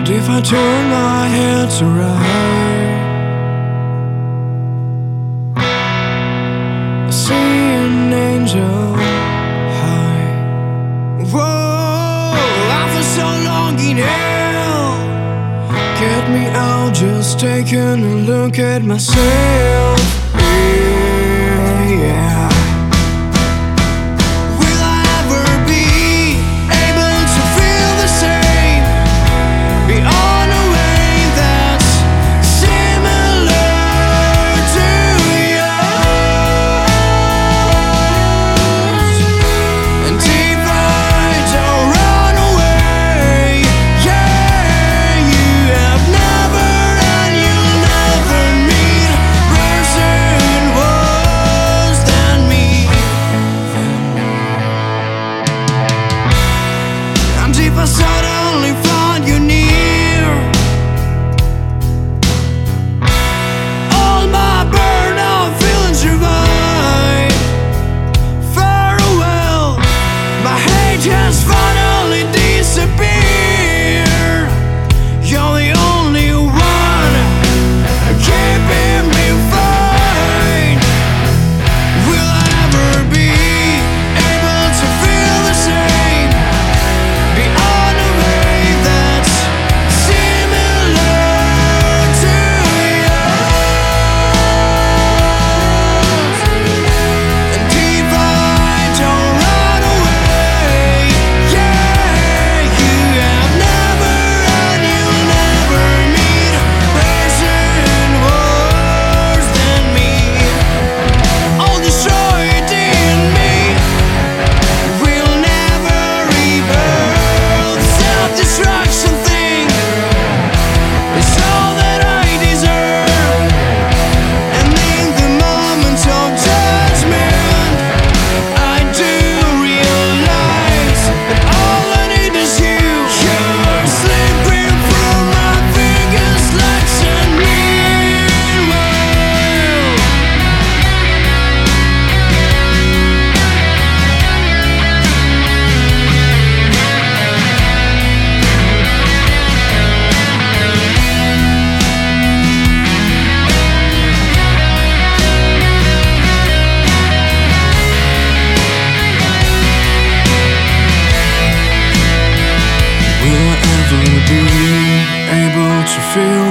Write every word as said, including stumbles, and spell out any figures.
If I turn my head to right, I see an angel high. Whoa, I feel so long in hell. Get me out, just taking a look at myself. Yeah, yeah. If I suddenly find you near, all my burnout feelings revive. Farewell, my hate has finally disappeared. You're the only one keeping me fine. Will I ever be able to feel the same? Will I ever be able to feel